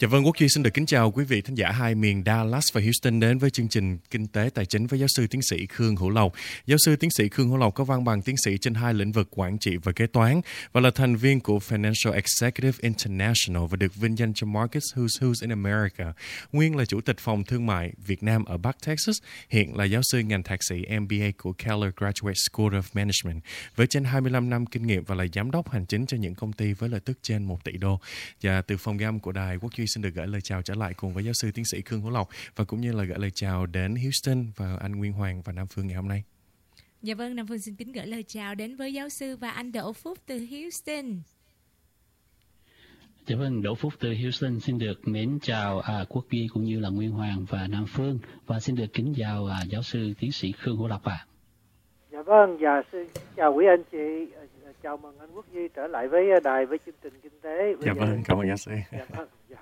Dạ vâng, Quốc Duy xin được kính chào quý vị thính giả hai miền Dallas và Houston đến với chương trình Kinh tế Tài chính với giáo sư tiến sĩ Khương Hữu Lộc. Giáo sư tiến sĩ Khương Hữu Lộc có văn bằng tiến sĩ trên hai lĩnh vực quản trị và kế toán và là thành viên của Financial Executive International và được vinh danh cho Markets Who's Who's in America. Nguyên là chủ tịch phòng thương mại Việt Nam ở Bắc Texas, hiện là giáo sư ngành thạc sĩ MBA của Keller Graduate School of Management với trên 25 năm kinh nghiệm và là giám đốc hành chính cho những công ty với lợi tức trên 1 tỷ đô. Và từ phòng gam của Đài Quốc Duy xin được gửi lời chào trở lại cùng với giáo sư tiến sĩ Khương Hữu Lộc và cũng như là gửi lời chào đến Houston và anh Nguyên Hoàng và Nam Phương ngày hôm nay. Dạ vâng, Nam Phương xin kính gửi lời chào đến với giáo sư và anh Đỗ Phúc từ Houston. Dạ vâng, Đỗ Phúc từ Houston xin được mến chào Quốc Duy cũng như là Nguyên Hoàng và Nam Phương và xin được kính chào giáo sư tiến sĩ Khương Hữu Lộc ạ. Dạ vâng, xin chào quý anh chị, chào mừng anh Quốc Duy trở lại với đài với chương trình kinh tế. Dạ vâng, cảm ơn giáo sư. Dạ vâng, dạ.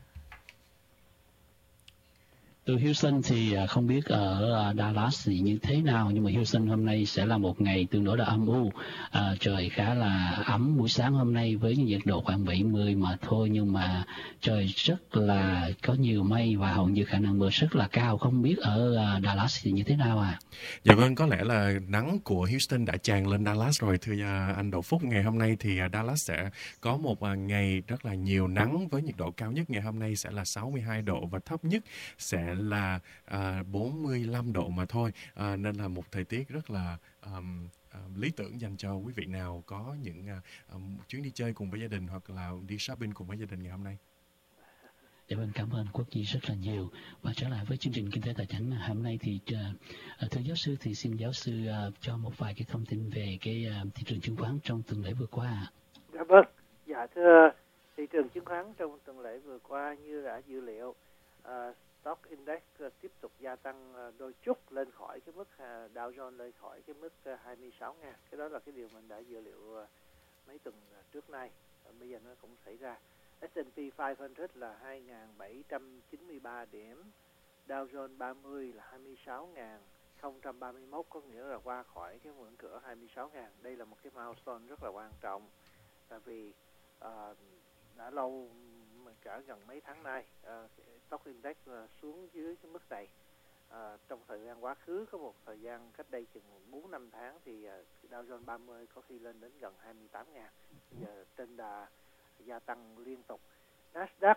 Từ Houston thì không biết ở Dallas thì như thế nào, nhưng mà Houston hôm nay sẽ là một ngày tương đối là âm u. Trời khá là ấm buổi sáng hôm nay với nhiệt độ khoảng 70 mà thôi, nhưng mà trời rất là có nhiều mây và hầu như khả năng mưa rất là cao. Không biết ở Dallas thì như thế nào ạ? Dạ vâng, có lẽ là nắng của Houston đã tràn lên Dallas rồi. Thưa anh Đỗ Phúc, ngày hôm nay thì Dallas sẽ có một ngày rất là nhiều nắng với nhiệt độ cao nhất ngày hôm nay sẽ là 62 độ và thấp nhất sẽ là 45 độ mà thôi, nên là một thời tiết rất là lý tưởng dành cho quý vị nào có những chuyến đi chơi cùng với gia đình hoặc là đi shopping cùng với gia đình ngày hôm nay. Dạ vâng, cảm ơn Quốc Duy rất là nhiều. Và trở lại với chương trình Kinh tế Tài chính hôm nay thì thưa giáo sư thì xin giáo sư cho một vài cái thông tin về cái thị trường chứng khoán trong tuần lễ vừa qua. Dạ vâng, dạ thưa, thị trường chứng khoán trong tuần lễ vừa qua như đã dự liệu, stock index tiếp tục gia tăng đôi chút lên khỏi cái mức Dow Jones lên khỏi cái mức 26.000. Cái đó là cái điều mình đã dự liệu mấy tuần trước nay. Bây giờ nó cũng xảy ra. S&P 500 là 2.793 điểm, Dow Jones 30 là 26.031, có nghĩa là qua khỏi cái ngưỡng cửa 26.000. Đây là một cái milestone rất là quan trọng, tại vì đã lâu cả gần mấy tháng nay stock index xuống dưới cái mức này. Trong thời gian quá khứ có một thời gian cách đây chừng 4-5 tháng thì Dow Jones 30 có khi lên đến gần 28.000. Giờ trên đà gia tăng liên tục. Nasdaq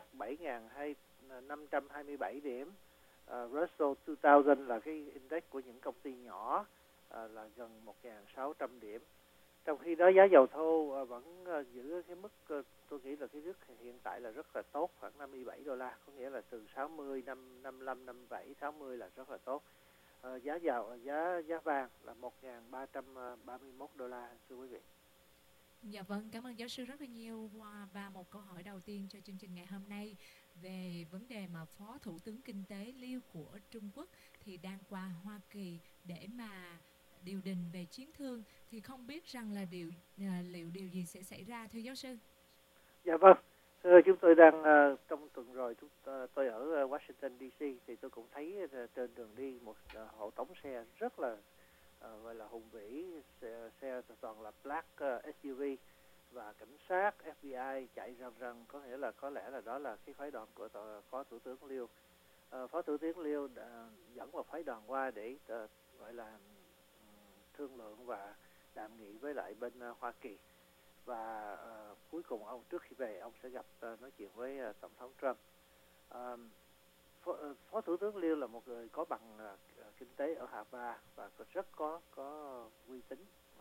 7.527 điểm, Russell 2000 là cái index của những công ty nhỏ là gần 1.600 điểm. Trong khi đó giá dầu thô vẫn giữ cái mức, tôi nghĩ là cái mức hiện tại là rất là tốt, khoảng 57 đô la, có nghĩa là từ 60, 55, 57, 60 là rất là tốt. Giá vàng là 1.331 đô la, thưa quý vị. Dạ vâng, cảm ơn giáo sư rất là nhiều. Và một câu hỏi đầu tiên cho chương trình ngày hôm nay về vấn đề mà Phó Thủ tướng Kinh tế Liêu của Trung Quốc thì đang qua Hoa Kỳ để mà điều đình về chiến thương, thì không biết rằng là liệu điều gì sẽ xảy ra thưa giáo sư? Dạ vâng, thưa, chúng tôi đang trong tuần rồi tôi ở Washington DC thì tôi cũng thấy trên đường đi một hộ tống xe rất là gọi là hùng vĩ, xe toàn là black SUV và cảnh sát FBI chạy rần rần, có nghĩa là có lẽ là đó là cái phái đoàn của Phó Thủ tướng Liêu. Phó Thủ tướng Liêu đã dẫn một phái đoàn qua để gọi là thương lượng và đàm nghị với lại bên Hoa Kỳ, và cuối cùng ông trước khi về ông sẽ gặp nói chuyện với Tổng thống Trump. Phó Thủ tướng Liêu là một người có bằng kinh tế ở Harvard và rất có uy tín.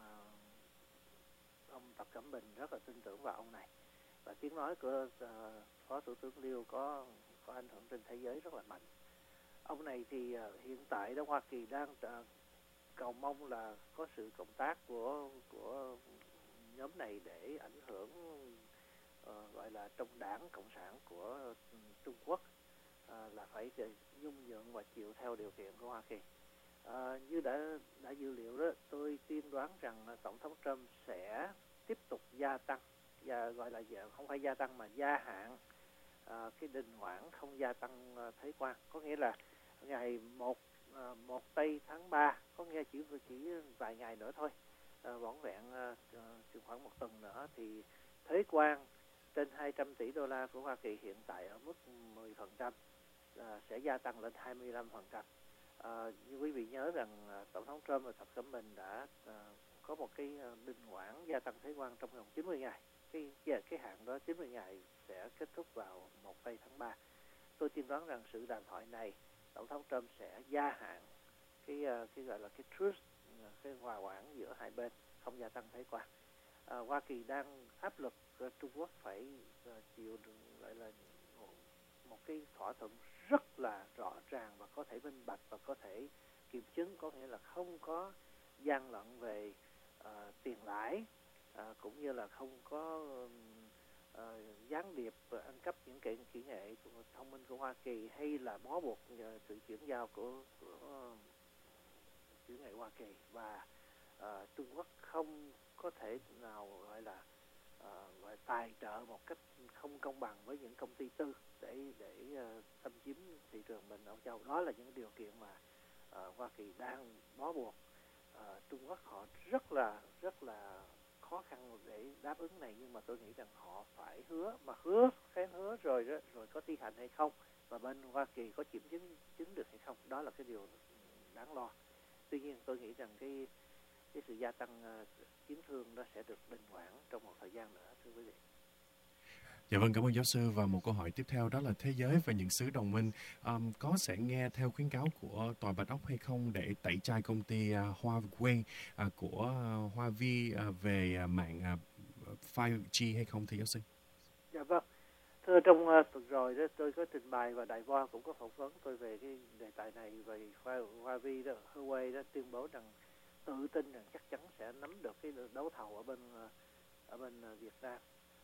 Ông Tập Cận Bình rất là tin tưởng vào ông này, và tiếng nói của Phó Thủ tướng Liêu có ảnh hưởng trên thế giới rất là mạnh. Ông này thì hiện tại đó Hoa Kỳ đang cầu mong là có sự cộng tác của nhóm này để ảnh hưởng gọi là trong đảng Cộng sản của Trung Quốc là phải dung nhượng và chịu theo điều kiện của Hoa Kỳ. Như đã dự liệu đó, tôi tiên đoán rằng Tổng thống Trump sẽ tiếp tục gia tăng, gọi là không phải gia tăng mà gia hạn cái đình hoãn không gia tăng thuế quan, có nghĩa là ngày 1 tây tháng 3, có nghĩa chỉ vài ngày nữa thôi, vỏn vẹn chừng khoảng một tuần nữa thì thuế quan trên 200 tỷ đô la của Hoa Kỳ hiện tại ở mức 10%, sẽ gia tăng lên 25%. Như quý vị nhớ rằng Tổng thống Trump và Tập Cận Bình đã có một cái đình hoãn gia tăng thuế quan trong vòng 90 ngày. Cái hạn đó 90 ngày sẽ kết thúc vào 1 tháng 3. Tôi tin đoán rằng sự đàm thoại này, Tổng thống Trump sẽ gia hạn cái gọi là cái truce, cái hòa hoãn giữa hai bên, không gia tăng thuế quan. Hoa Kỳ đang áp lực Trung Quốc phải chịu gọi là một cái thỏa thuận rất là rõ ràng và có thể minh bạch và có thể kiểm chứng, có nghĩa là không có gian lận về tiền lãi, cũng như là không có gián điệp ăn cắp những kỹ nghệ thông minh của Hoa Kỳ, hay là bó buộc sự chuyển giao của kỹ nghệ Hoa Kỳ. Và Trung Quốc không có thể nào gọi là tài trợ một cách không công bằng với những công ty tư để xâm chiếm thị trường mình Âu Châu. Đó là những điều kiện mà Hoa Kỳ đang bó buộc Trung Quốc. Họ rất là khó khăn để đáp ứng này, nhưng mà tôi nghĩ rằng họ phải hứa rồi có thi hành hay không, và bên Hoa Kỳ có kiểm chứng được hay không, đó là cái điều đáng lo. Tuy nhiên tôi nghĩ rằng cái sự gia tăng chiến thương đó sẽ được đình hoãn trong một thời gian nữa, thưa quý vị. Dạ vâng, cảm ơn giáo sư. Và một câu hỏi tiếp theo đó là thế giới và những xứ đồng minh có sẽ nghe theo khuyến cáo của Tòa Bạch Ốc hay không để tẩy chay công ty Huawei của Hoa Vi về mạng 5G hay không, thưa giáo sư? Dạ vâng. Thưa, trong tuần rồi đó tôi có trình bày và Đài Voa cũng có phỏng vấn tôi về cái đề tài này, về Hoa Vi đó, Huawei đó tuyên bố rằng tự tin rằng chắc chắn sẽ nắm được cái đấu thầu ở bên Việt Nam.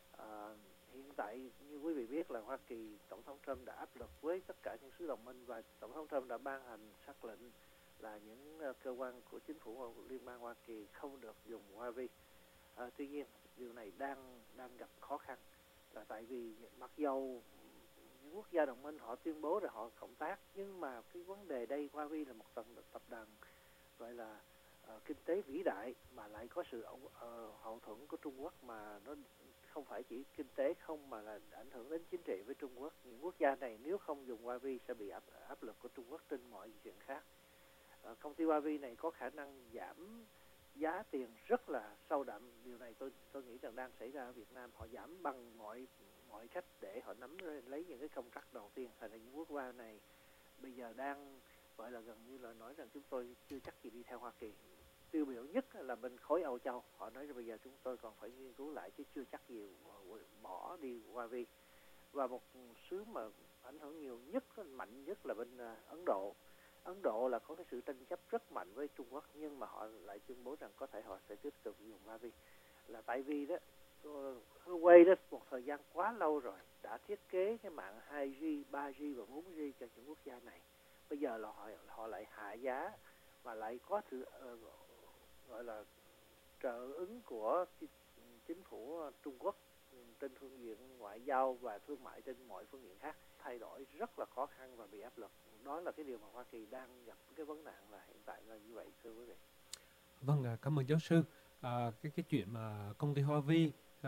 Hiện tại như quý vị biết là Hoa Kỳ, Tổng thống Trump đã áp lực với tất cả những xứ đồng minh, và Tổng thống Trump đã ban hành sắc lệnh là những cơ quan của chính phủ Liên bang Hoa Kỳ không được dùng Huawei. Tuy nhiên điều này đang gặp khó khăn, là tại vì mặc dầu những quốc gia đồng minh họ tuyên bố là họ cộng tác, nhưng mà cái vấn đề đây, Huawei là một tập đoàn gọi là kinh tế vĩ đại, mà lại có sự hậu thuẫn của Trung Quốc, mà nó không phải chỉ kinh tế không mà là ảnh hưởng đến chính trị với Trung Quốc. Những quốc gia này nếu không dùng Huawei sẽ bị áp lực của Trung Quốc trên mọi chuyện khác. Công ty Huawei này có khả năng giảm giá tiền rất là sâu đậm. Điều này tôi nghĩ rằng đang xảy ra ở Việt Nam. Họ giảm bằng mọi cách để họ nắm lấy những cái contract đầu tiên. Thành ra những quốc gia này bây giờ đang gọi là gần như là nói rằng chúng tôi chưa chắc gì đi theo Hoa Kỳ. Tiêu biểu nhất là bên khối Âu Châu, họ nói rằng bây giờ chúng tôi còn phải nghiên cứu lại chứ chưa chắc gì bỏ đi Huawei. Và một xứ mà ảnh hưởng nhiều nhất, mạnh nhất là bên Ấn Độ. Ấn Độ là có cái sự tranh chấp rất mạnh với Trung Quốc, nhưng mà họ lại tuyên bố rằng có thể họ sẽ tiếp tục dùng Huawei, là tại vì đó Huawei đó một thời gian quá lâu rồi đã thiết kế cái mạng 2G, 3G và 4G cho những quốc gia này. Bây giờ là họ lại hạ giá và lại có sự gọi là trợ ứng của chính phủ Trung Quốc trên phương diện ngoại giao và thương mại trên mọi phương diện khác, thay đổi rất là khó khăn và bị áp lực. Đó là cái điều mà Hoa Kỳ đang gặp cái vấn nạn là hiện tại là như vậy, thưa quý vị. Vâng, cảm ơn giáo sư. Cái chuyện mà công ty Huawei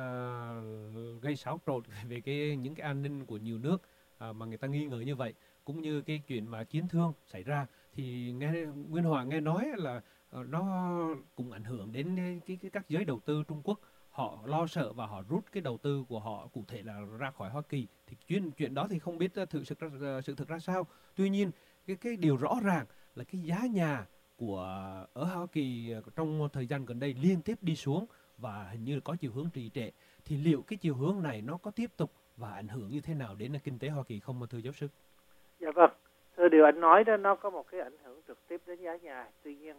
gây xáo trộn về những cái an ninh của nhiều nước mà người ta nghi ngờ như vậy, cũng như cái chuyện mà chiến thương xảy ra, thì Nguyên Hoàng nghe nói là nó cũng ảnh hưởng đến các giới đầu tư Trung Quốc. Họ lo sợ và họ rút cái đầu tư của họ, cụ thể là ra khỏi Hoa Kỳ. Thì chuyện đó thì không biết sự thực ra sao. Tuy nhiên cái điều rõ ràng là cái giá nhà ở Hoa Kỳ trong thời gian gần đây liên tiếp đi xuống và hình như có chiều hướng trì trệ. Thì liệu cái chiều hướng này nó có tiếp tục và ảnh hưởng như thế nào đến kinh tế Hoa Kỳ không, thưa giáo sư? Dạ vâng, thưa, điều anh nói đó nó có một cái ảnh hưởng trực tiếp đến giá nhà. Tuy nhiên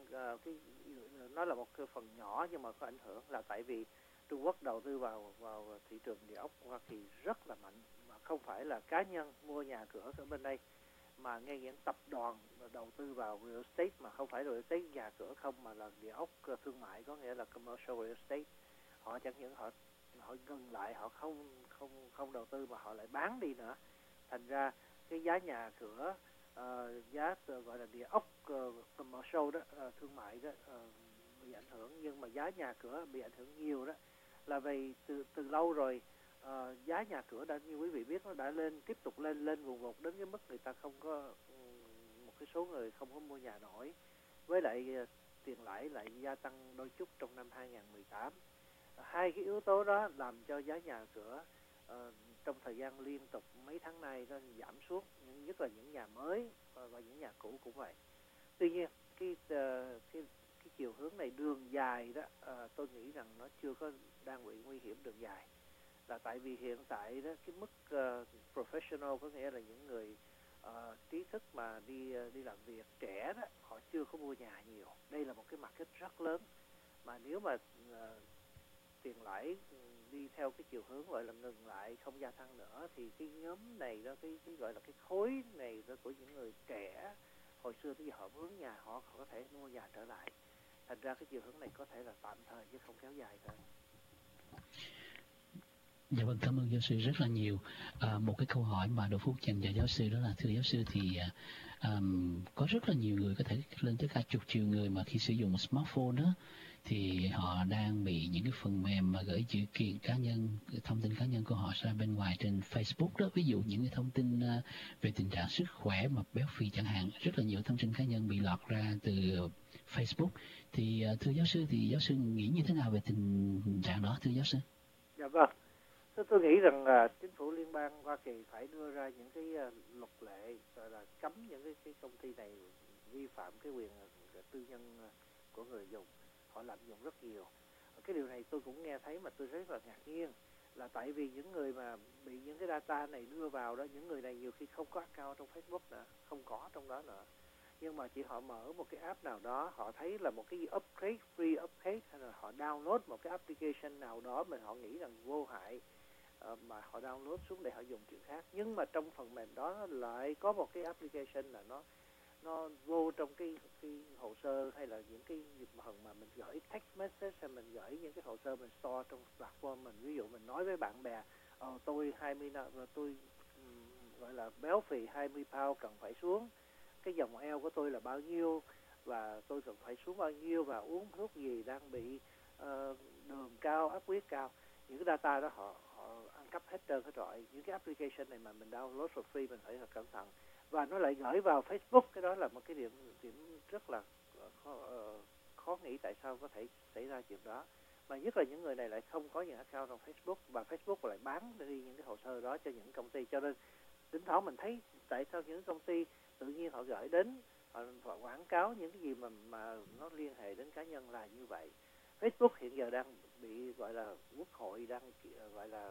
nó là một cái phần nhỏ nhưng mà có ảnh hưởng, là tại vì Trung Quốc đầu tư vào thị trường địa ốc Hoa Kỳ rất là mạnh, mà không phải là cá nhân mua nhà cửa ở bên đây, mà ngay những tập đoàn đầu tư vào real estate, mà không phải real estate nhà cửa không, mà là địa ốc thương mại, có nghĩa là commercial real estate. Họ chẳng những họ ngừng lại, họ không đầu tư mà họ lại bán đi nữa. Thành ra cái giá nhà cửa, giá gọi là địa ốc commercial đó, thương mại đó, bị ảnh hưởng. Nhưng mà giá nhà cửa bị ảnh hưởng nhiều đó là vì từ lâu rồi giá nhà cửa đã, như quý vị biết, nó đã tiếp tục lên vùng vụt đến cái mức người ta không có, một cái số người không có mua nhà nổi, với lại tiền lãi lại gia tăng đôi chút trong năm 2018. Hai cái yếu tố đó làm cho giá nhà cửa trong thời gian liên tục mấy tháng nay nó giảm xuống, nhất là những nhà mới và những nhà cũ cũng vậy. Tuy nhiên cái chiều hướng này đường dài đó, tôi nghĩ rằng nó chưa có đang bị nguy hiểm đường dài, là tại vì hiện tại đó cái mức professional, có nghĩa là những người trí thức mà đi làm việc trẻ đó, họ chưa có mua nhà nhiều. Đây là một cái market rất lớn, mà nếu mà tiền lãi đi theo cái chiều hướng gọi là ngừng lại, không gia tăng nữa, thì cái nhóm này đó, cái gọi là cái khối này đó của những người trẻ hồi xưa tới giờ họ mướn nhà, họ có thể mua nhà trở lại. Thành ra cái chiều hướng này có thể là tạm thời chứ không kéo dài thôi. Dạ vâng, cảm ơn giáo sư rất là nhiều. Một cái câu hỏi mà Đỗ Phúc dành cho giáo sư đó là, thưa giáo sư, thì có rất là nhiều người, có thể lên tới cả chục triệu người mà khi sử dụng một smartphone đó, thì họ đang bị những cái phần mềm mà gửi dữ kiện cá nhân, thông tin cá nhân của họ ra bên ngoài trên Facebook đó, ví dụ những cái thông tin về tình trạng sức khỏe mà béo phì chẳng hạn, rất là nhiều thông tin cá nhân bị lọt ra từ Facebook. Thì thưa giáo sư, thì giáo sư nghĩ như thế nào về tình trạng đó, thưa giáo sư? Dạ vâng, tôi nghĩ rằng chính phủ liên bang Hoa Kỳ phải đưa ra những cái luật lệ gọi là cấm những cái công ty này vi phạm cái quyền tư nhân của người dùng. Họ lạm dụng rất nhiều. Cái điều này tôi cũng nghe thấy mà tôi rất là ngạc nhiên, là tại vì những người mà bị những cái data này đưa vào đó, những người này nhiều khi không có account trong Facebook nữa, không có trong đó nữa, nhưng mà chỉ họ mở một cái app nào đó, họ thấy là một cái upgrade, free upgrade, hay là họ download một cái application nào đó mà họ nghĩ rằng vô hại, mà họ download xuống để họ dùng chuyện khác. Nhưng mà trong phần mềm đó lại có một cái application là nó vô trong cái hồ sơ, hay là những cái phần mà mình gửi text message, hay mình gửi những cái hồ sơ mình store trong platform mình. Ví dụ mình nói với bạn bè, tôi 20 năm tôi gọi là béo phì 20 pound, cần phải xuống, cái vòng eo của tôi là bao nhiêu, và tôi cần phải xuống bao nhiêu, và uống thuốc gì, đang bị đường cao, áp huyết cao. Những cái data đó họ ăn cắp hết trơn hết rồi. Những cái application này mà mình download for free, mình phải thật cẩn thận. Và nó lại gửi vào Facebook. Cái đó là một cái điểm rất là khó nghĩ tại sao có thể xảy ra chuyện đó. Mà nhất là những người này lại không có những account trong Facebook, và Facebook lại bán đi những cái hồ sơ đó cho những công ty. Cho nên thỉnh thoảng mình thấy tại sao những công ty tự nhiên họ gửi đến, họ quảng cáo những cái gì mà nó liên hệ đến cá nhân là như vậy. Facebook hiện giờ đang bị gọi là quốc hội đang gọi là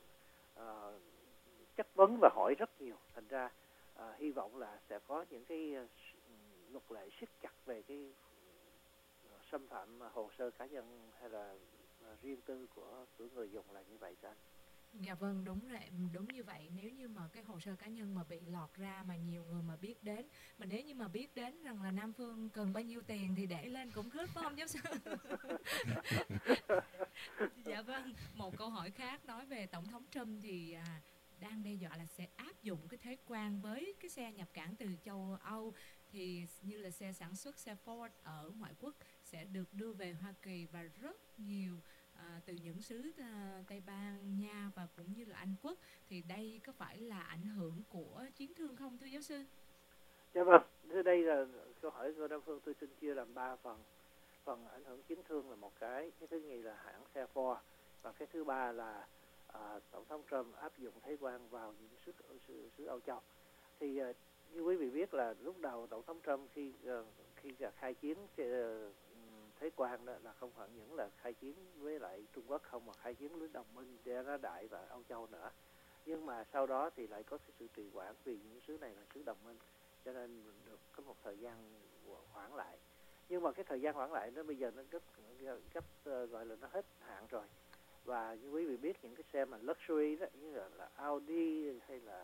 chất vấn và hỏi rất nhiều. Thành ra hy vọng là sẽ có những cái luật lệ siết chặt về cái xâm phạm hồ sơ cá nhân hay là riêng tư của người dùng là như vậy cho anh. Dạ vâng, đúng như vậy. Nếu như mà cái hồ sơ cá nhân mà bị lọt ra mà nhiều người mà biết đến, mà nếu như mà biết đến rằng là Nam Phương cần bao nhiêu tiền thì để lên cũng khớp, phải không giáo sư? Dạ vâng, một câu hỏi khác nói về Tổng thống Trump thì đang đe dọa là sẽ áp dụng cái thuế quan với cái xe nhập cảng từ châu Âu, thì như là xe sản xuất, xe Ford ở ngoại quốc sẽ được đưa về Hoa Kỳ, và rất nhiều từ những xứ Tây Ban Nha và cũng như là Anh Quốc. Thì đây có phải là ảnh hưởng của chiến thương không, thưa giáo sư? Dạ vâng, đây là câu hỏi của Nam Phương. Tôi xin chia làm 3 phần. Phần ảnh hưởng chiến thương là một cái thứ nhì là hãng xe Ford, và cái thứ ba là Tổng thống Trump áp dụng thuế quan vào những xứ Âu Châu. Thì như quý vị biết là lúc đầu Tổng thống Trump khi khai chiến thuế quan đó là không phải những là khai chiến với lại Trung Quốc không, mà khai chiến với đồng minh Gia Đại và Âu Châu nữa. Nhưng mà sau đó thì lại có cái sự trì hoãn vì những xứ này là xứ đồng minh, cho nên được có một thời gian hoãn lại. Nhưng mà cái thời gian hoãn lại nó bây giờ nó rất gọi là nó hết hạn rồi. Và như quý vị biết những cái xe mà luxury đó, như là Audi hay là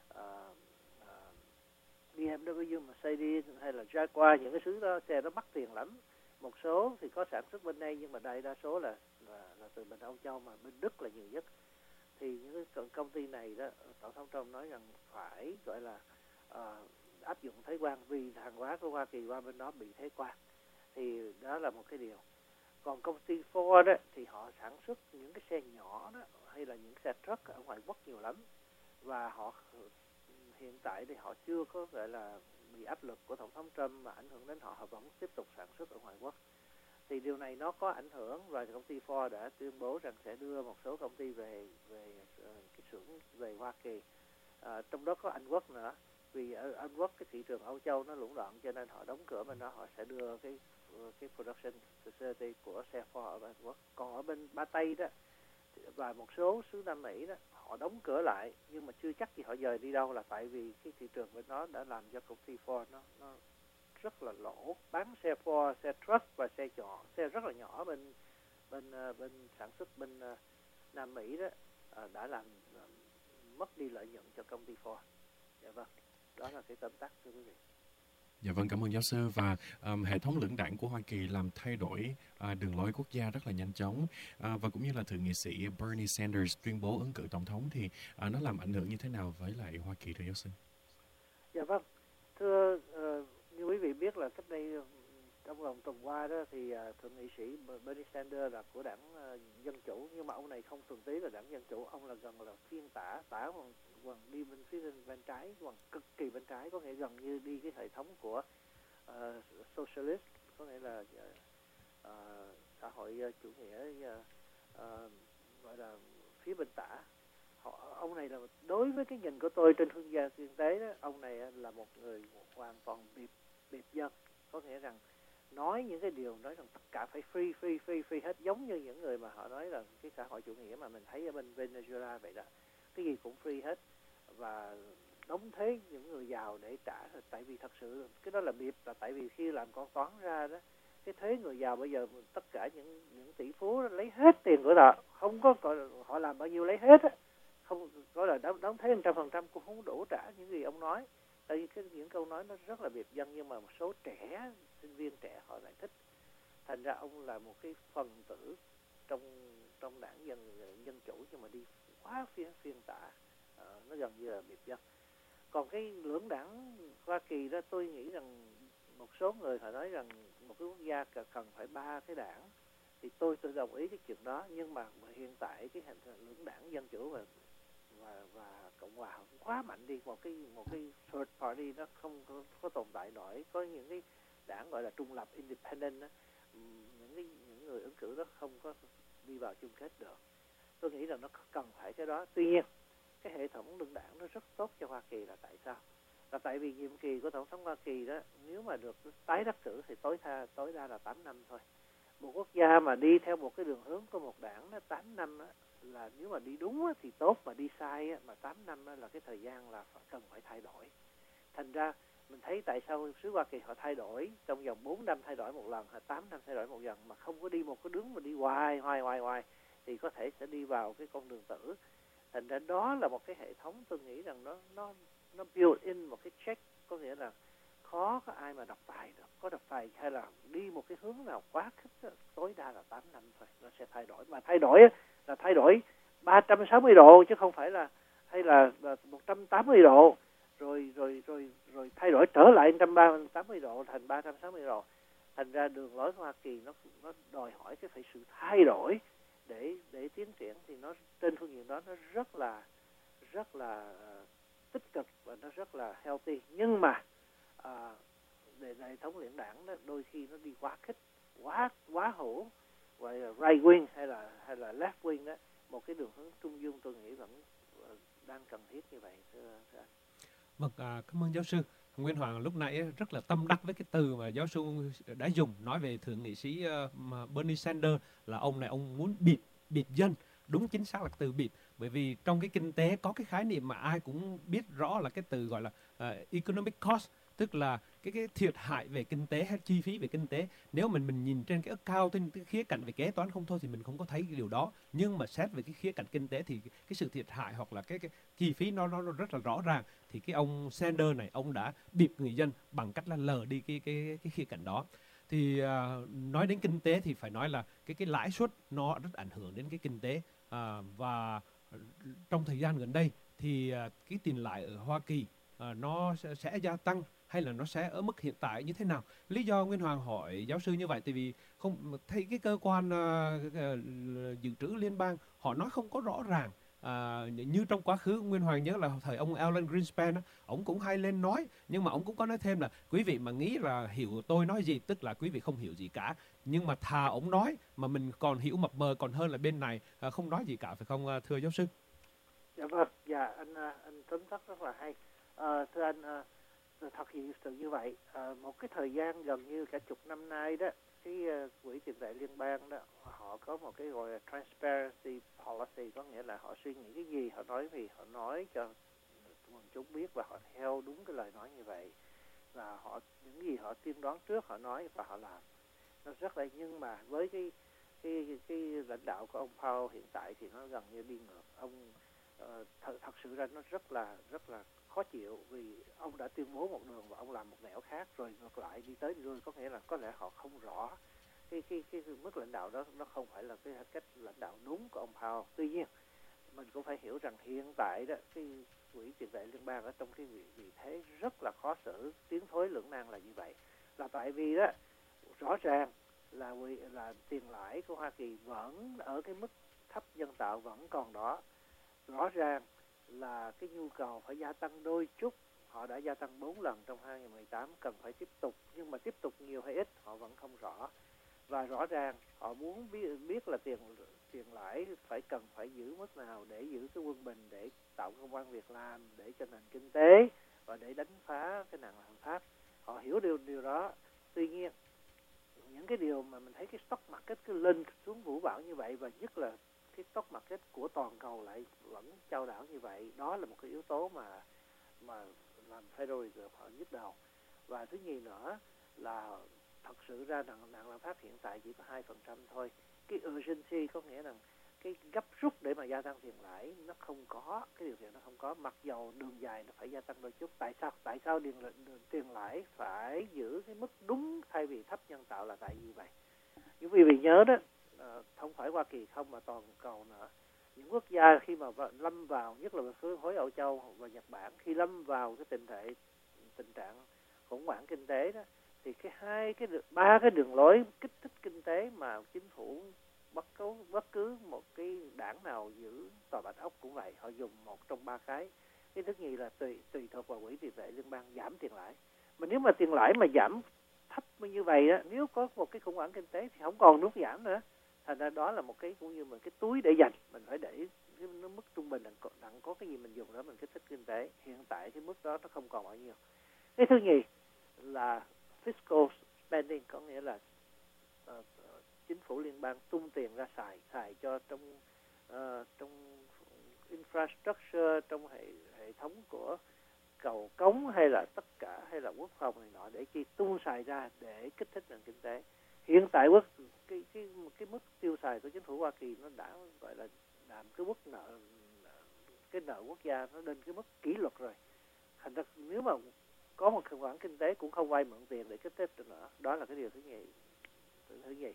BMW, Mercedes hay là Jaguar, những cái xứ đó xe nó mắc tiền lắm. Một số thì có sản xuất bên đây, nhưng mà đại đa số là từ bên Âu Châu, mà bên Đức là nhiều nhất. Thì những cái công ty này đó, Tổng thống Trump nói rằng phải gọi là áp dụng thuế quan vì hàng hóa của Hoa Kỳ qua bên đó bị thuế quan. Thì đó là một cái điều. Còn công ty Ford đó, thì họ sản xuất những cái xe nhỏ đó, hay là những xe truck ở ngoại quốc nhiều lắm, và họ hiện tại thì họ chưa có gọi là bị áp lực của Tổng thống Trump mà ảnh hưởng đến họ vẫn tiếp tục sản xuất ở ngoại quốc. Thì điều này nó có ảnh hưởng, và công ty Ford đã tuyên bố rằng sẽ đưa một số công ty về cái xưởng về Hoa Kỳ, trong đó có Anh Quốc nữa. Vì ở Anh Quốc cái thị trường Âu Châu nó lũng đoạn, cho nên họ đóng cửa bên đó, họ sẽ đưa cái production facility của xe Ford ở Anh Quốc. Còn ở bên Ba Tây đó và một số xứ Nam Mỹ đó, họ đóng cửa lại, nhưng mà chưa chắc gì họ dời đi đâu, là tại vì cái thị trường bên đó đã làm cho công ty Ford nó rất là lỗ, bán xe Ford, xe truck và xe rất là nhỏ bên sản xuất bên Nam Mỹ đó, đã làm mất đi lợi nhuận cho công ty Ford. Dạ vâng, đó là cái tóm tắt thưa quý vị. Dạ vâng, cảm ơn giáo sư. Và hệ thống lưỡng đảng của Hoa Kỳ làm thay đổi đường lối quốc gia rất là nhanh chóng, và cũng như là thượng nghị sĩ Bernie Sanders tuyên bố ứng cử tổng thống, thì nó làm ảnh hưởng như thế nào với lại Hoa Kỳ thưa giáo sư? Dạ vâng, thưa như quý vị biết là cách đây trong vòng tuần qua đó thì thượng nghị sĩ Bernie Sanders là của đảng Dân Chủ, nhưng mà ông này không thuần túy là đảng Dân Chủ, ông là gần là phiên tả còn đi bên phía bên trái, còn cực kỳ bên trái, có nghĩa gần như đi cái hệ thống của socialist, có nghĩa là xã hội chủ nghĩa, gọi là phía bên tả. Ông này là đối với cái nhìn của tôi trên phương diện kinh tế đó, ông này là một người hoàn toàn biệt dân, có nghĩa rằng nói những cái điều nói rằng tất cả phải free hết, giống như những người mà họ nói là cái xã hội chủ nghĩa mà mình thấy ở bên Venezuela vậy đó, cái gì cũng free hết và đóng thuế những người giàu để trả. Tại vì thật sự cái đó là biệt, là tại vì khi làm con toán ra đó, cái thuế người giàu bây giờ tất cả những tỷ phú lấy hết tiền của họ, không có họ làm bao nhiêu lấy hết á, không có là đóng thuế 100% cũng không đủ trả những gì ông nói. Tại vì những câu nói nó rất là biệt dân, nhưng mà một số trẻ, sinh viên trẻ họ lại thích. Thành ra ông là một cái phần tử trong đảng dân chủ, nhưng mà đi quá phiên tả, nó gần như là biệt dân. Còn cái lưỡng đảng Hoa Kỳ đó, tôi nghĩ rằng một số người họ nói rằng một cái quốc gia cần phải 3 cái đảng, thì tôi đồng ý cái chuyện đó. Nhưng mà hiện tại cái lưỡng đảng Dân Chủ và Cộng hòa quá mạnh đi, một cái third party nó không có tồn tại nổi. Có những cái đảng gọi là trung lập, independent đó, những người ứng cử đó không có đi vào chung kết được. Tôi nghĩ rằng nó cần phải cái đó. Tuy nhiên cái hệ thống lưỡng đảng nó rất tốt cho Hoa Kỳ là tại sao? Là tại vì nhiệm kỳ của tổng thống Hoa Kỳ đó, nếu mà được tái đắc cử thì tối đa là 8 năm thôi. Một quốc gia mà đi theo một cái đường hướng của một đảng đó, 8 năm đó, là nếu mà đi đúng đó, thì tốt, mà đi sai đó, mà 8 năm đó, là cái thời gian là cần phải thay đổi. Thành ra mình thấy tại sao xứ Hoa Kỳ họ thay đổi trong vòng 4 năm thay đổi một lần, hay 8 năm thay đổi một lần, mà không có đi một cái đường mà đi hoài thì có thể sẽ đi vào cái con đường tử. Thành ra đó là một cái hệ thống tôi nghĩ rằng nó build in một cái check, có nghĩa là khó có ai mà độc tài được. Có độc tài hay là đi một cái hướng nào quá khích, tối đa là 8 năm thôi, nó sẽ thay đổi. Mà thay đổi là thay đổi 360 độ, chứ không phải là hay là 180 độ, rồi thay đổi trở lại 180 độ thành 360 độ. Thành ra đường lối Hoa Kỳ nó đòi hỏi cái phải sự thay đổi để tiến triển, thì nó trên phương diện đó nó rất là tích cực và nó rất là healthy. Nhưng mà để hệ thống lưỡng đảng đó, đôi khi nó đi quá khích, quá hữu, gọi là right wing hay là left wing đó, một cái đường hướng trung dung tôi nghĩ vẫn đang cần thiết như vậy, thưa anh. Vâng, cảm ơn giáo sư. Nguyên Hoàng lúc nãy rất là tâm đắc với cái từ mà giáo sư đã dùng, nói về thượng nghị sĩ Bernie Sanders, là ông này ông muốn bịp dân. Đúng chính xác là từ bịp, bởi vì trong cái kinh tế có cái khái niệm mà ai cũng biết rõ là cái từ gọi là economic cost, tức là cái thiệt hại về kinh tế hay chi phí về kinh tế. Nếu mình nhìn trên cái cao trên cái khía cạnh về kế toán không thôi thì mình không có thấy cái điều đó, nhưng mà xét về cái khía cạnh kinh tế thì cái sự thiệt hại hoặc là cái chi phí nó rất là rõ ràng. Thì cái ông Sanders này, ông đã bịp người dân bằng cách là lờ đi cái khía cạnh đó. Thì nói đến kinh tế thì phải nói là cái lãi suất nó rất ảnh hưởng đến cái kinh tế, và trong thời gian gần đây thì cái tiền lãi ở Hoa Kỳ nó sẽ gia tăng hay là nó sẽ ở mức hiện tại như thế nào? Lý do Nguyên Hoàng hỏi giáo sư như vậy tại vì không thấy cái cơ quan dự trữ liên bang họ nói không có rõ ràng. Như trong quá khứ Nguyên Hoàng nhớ là thời ông Alan Greenspan á, ông cũng hay lên nói, nhưng mà ông cũng có nói thêm là quý vị mà nghĩ là hiểu tôi nói gì tức là quý vị không hiểu gì cả, nhưng mà thà ông nói mà mình còn hiểu mập mờ còn hơn là bên này không nói gì cả, phải không thưa giáo sư? Dạ vâng, dạ anh tóm tắt rất là hay. Thưa anh, thật sự như vậy. Một cái thời gian gần như cả chục năm nay đó, cái quỹ tiền tệ liên bang đó họ có một cái gọi là transparency policy, có nghĩa là họ suy nghĩ cái gì họ nói gì, họ nói cho quần chúng biết và họ theo đúng cái lời nói như vậy, và họ những gì họ tiên đoán trước họ nói và họ làm. Nó rất là, nhưng mà với cái lãnh đạo của ông Powell hiện tại thì nó gần như đi ngược. Ông thật sự ra nó rất là khó chịu, vì ông đã tuyên bố một đường và ông làm một nẻo khác, rồi ngược lại đi tới đi lui, có nghĩa là có lẽ họ không rõ cái mức lãnh đạo đó, nó không phải là cái cách lãnh đạo đúng của ông Powell. Tuy nhiên mình cũng phải hiểu rằng hiện tại đó cái quỹ tiền tệ liên bang ở trong cái vị thế rất là khó xử, tiến thối lưỡng nan là như vậy, là tại vì đó rõ ràng là tiền lãi của Hoa Kỳ vẫn ở cái mức thấp nhân tạo vẫn còn đó. Rõ ràng là cái nhu cầu phải gia tăng đôi chút, họ đã gia tăng 4 lần trong 2018, cần phải tiếp tục, nhưng mà tiếp tục nhiều hay ít họ vẫn không rõ. Và rõ ràng họ muốn biết là tiền lãi cần phải giữ mức nào để giữ cái quân bình, để tạo công ăn việc làm, để cho nền kinh tế và để đánh phá cái nạn lạm phát. Họ hiểu điều đó. Tuy nhiên những cái điều mà mình thấy cái stock market cứ lên xuống vũ bão như vậy, và nhất là cái stock market của toàn cầu lại vẫn chao đảo như vậy, đó là một cái yếu tố mà làm Federal Reserve họ nhức đầu. Và thứ nhì nữa là thật sự ra nạn lạm phát hiện tại chỉ có 2% thôi. Cái urgency có nghĩa là cái gấp rút để mà gia tăng tiền lãi nó không có, cái điều kiện nó không có, mặc dầu đường dài nó phải gia tăng đôi chút. Tại sao tiền lãi phải giữ cái mức đúng thay vì thấp nhân tạo là tại vì vậy. Nhưng vì nhớ đó, không phải Hoa Kỳ không mà toàn cầu nữa, những quốc gia khi mà lâm vào, nhất là khối Âu Châu và Nhật Bản, khi lâm vào cái tình trạng khủng hoảng kinh tế đó, thì ba cái đường lối kích thích kinh tế mà chính phủ bất cứ một cái đảng nào giữ tòa Bạch Ốc cũng vậy, họ dùng một trong ba cái. Cái thứ nhì là tùy thuộc vào quỹ tiền tệ liên bang giảm tiền lãi. Mà nếu mà tiền lãi mà giảm thấp như vậy á, nếu có một cái khủng hoảng kinh tế thì không còn nước giảm nữa. Thành ra đó là một cái cũng như một cái túi để dành, mình phải để nó mức trung bình đặng có cái gì mình dùng đó mình kích thích kinh tế. Hiện tại cái mức đó nó không còn bao nhiêu. Cái thứ nhì là fiscal spending, có nghĩa là chính phủ liên bang tung tiền ra xài cho trong infrastructure, trong hệ thống của cầu cống hay là tất cả, hay là quốc phòng này nọ, để chi tung xài ra để kích thích nền kinh tế. Hiện tại cái mức tiêu xài của chính phủ Hoa Kỳ nó đã gọi là làm cái nợ quốc gia nó lên cái mức kỷ luật rồi. Thành ra nếu mà có một khủng hoảng kinh tế cũng không vay mượn tiền để kích thích nữa. Đó là cái điều thứ nhì.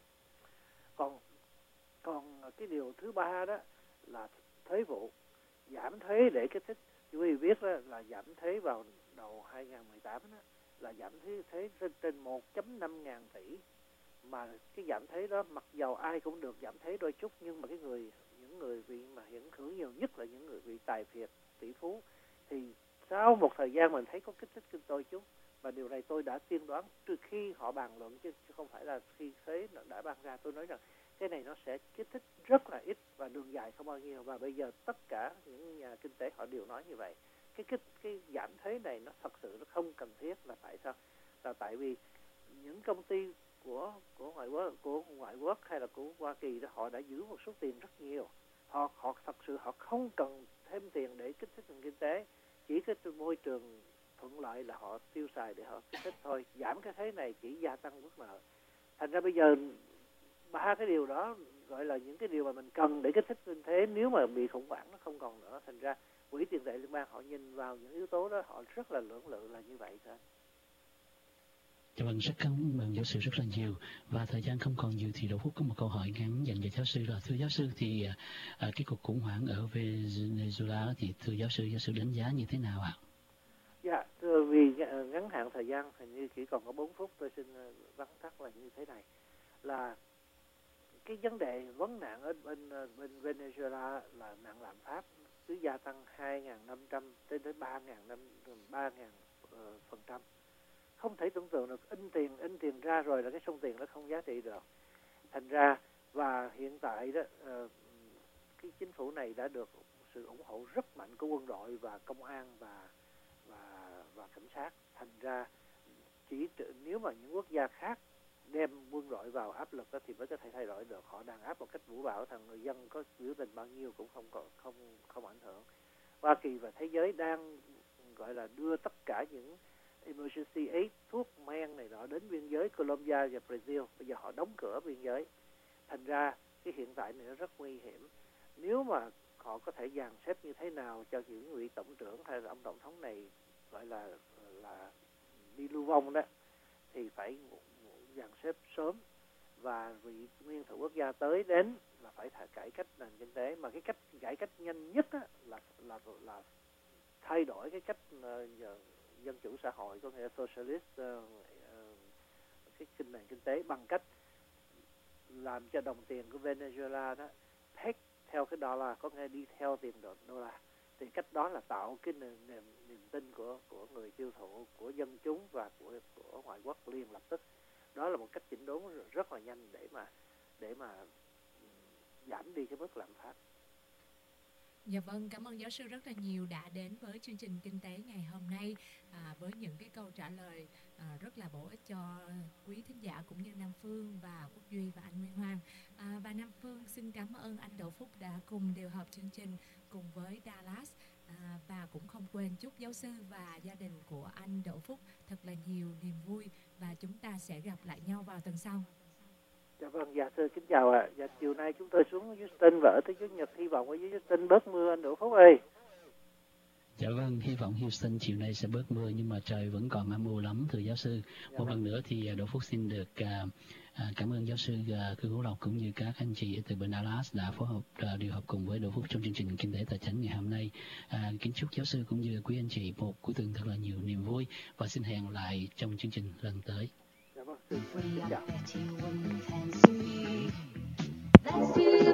Còn cái điều thứ ba đó là thuế vụ, giảm thuế để kích thích. Quý vị biết đó, là giảm thuế vào đầu 2018 đó, là giảm thuế trên 1.5 ngàn tỷ. Mà cái giảm thuế đó mặc dầu ai cũng được giảm thuế đôi chút, nhưng mà những người mà hưởng nhiều nhất là những người bị tài phiệt, tỷ phú, thì sau một thời gian mình thấy có kích thích kinh tế chút. Và điều này tôi đã tiên đoán từ khi họ bàn luận, chứ không phải là khi thuế đã ban ra. Tôi nói rằng cái này nó sẽ kích thích rất là ít và đường dài không bao nhiêu. Và bây giờ tất cả những nhà kinh tế họ đều nói như vậy. Cái giảm thuế này nó thật sự nó không cần thiết. Là tại sao? Là tại vì những công ty của ngoại quốc hay là của Hoa Kỳ đó, họ đã giữ một số tiền rất nhiều. Họ thật sự họ không cần thêm tiền để kích thích nền kinh tế. Chỉ cái môi trường thuận lợi là họ tiêu xài để họ kích thích thôi. Giảm cái thuế này chỉ gia tăng mức nợ. Thành ra bây giờ ba cái điều đó gọi là những cái điều mà mình cần để kích thích kinh tế nếu mà bị khủng hoảng nó không còn nữa. Thành ra quỹ tiền tệ liên bang họ nhìn vào những yếu tố đó, họ rất là lưỡng lự là như vậy thôi. Dạ vâng, rất cảm ơn giáo sư rất là nhiều. Và thời gian không còn nhiều thì Đỗ Phúc có một câu hỏi ngắn dành cho giáo sư là: thưa giáo sư, thì cái cuộc khủng hoảng ở Venezuela thì thưa giáo sư đánh giá như thế nào ạ? Dạ, thưa, vì ngắn hạn thời gian hình như chỉ còn có 4 phút, tôi xin vắn tắt là như thế này, là cái vấn nạn ở bên Venezuela là nạn lạm phát cứ gia tăng 2.500 đến 3.000%. Không thể tưởng tượng được, in tiền ra rồi là cái sông tiền nó không giá trị được. Thành ra và hiện tại đó cái chính phủ này đã được sự ủng hộ rất mạnh của quân đội và công an và cảnh sát. Thành ra nếu mà những quốc gia khác đem quân đội vào áp lực đó thì mới có thể thay đổi được. Họ đàn áp một cách vũ bão, thằng người dân có biểu tình bao nhiêu cũng không ảnh hưởng. Hoa Kỳ và thế giới đang gọi là đưa tất cả những emergency aid, thuốc men này nọ đến biên giới Colombia và Brazil. Bây giờ họ đóng cửa biên giới. Thành ra cái hiện tại này nó rất nguy hiểm. Nếu mà họ có thể dàn xếp như thế nào cho những vị tổng trưởng hay là ông tổng thống này gọi là đi lưu vong đó, thì phải dàn xếp sớm, và vị nguyên thủ quốc gia tới đến là phải cải cách nền kinh tế. Mà cái cách cải cách nhanh nhất á, là thay đổi cái cách dân chủ xã hội, có nghĩa là socialist, cái nền kinh tế, bằng cách làm cho đồng tiền của Venezuela đó peg theo cái đô la, có nghĩa đi theo tiền đô la. Thì cách đó là tạo cái niềm tin của người tiêu thụ, của dân chúng và của ngoại quốc liền lập tức. Đó là một cách chỉnh đốn rất là nhanh để mà giảm đi cái mức lạm phát. Dạ vâng, cảm ơn giáo sư rất là nhiều đã đến với chương trình Kinh tế ngày hôm nay với những cái câu trả lời rất là bổ ích cho quý thính giả cũng như Nam Phương và Quốc Duy và anh Nguyên Hoàng. Và Nam Phương xin cảm ơn anh Đỗ Phúc đã cùng điều hợp chương trình cùng với Dallas. Và cũng không quên chúc giáo sư và gia đình của anh Đỗ Phúc thật là nhiều niềm vui, và chúng ta sẽ gặp lại nhau vào tuần sau. Dạ vâng, dạ thưa kính chào ạ. Dạ, chiều nay chúng tôi xuống Houston và ở tới Chủ nhật hy vọng ở Houston bớt mưa anh Đỗ Phúc ơi. Dạ vâng, hy vọng Houston chiều nay sẽ bớt mưa, nhưng mà trời vẫn còn âm u lắm thưa giáo sư. Một lần nữa thì Đỗ Phúc xin được cảm ơn giáo sư Khương Hữu Lộc cũng như các anh chị từ bên Dallas đã phối hợp điều hợp cùng với Đỗ Phúc trong chương trình Kinh tế Tài chính ngày hôm nay. Kính chúc giáo sư cũng như quý anh chị một cuối tuần thật là nhiều niềm vui, và xin hẹn lại trong chương trình lần tới. Dạ vâng, xin chào.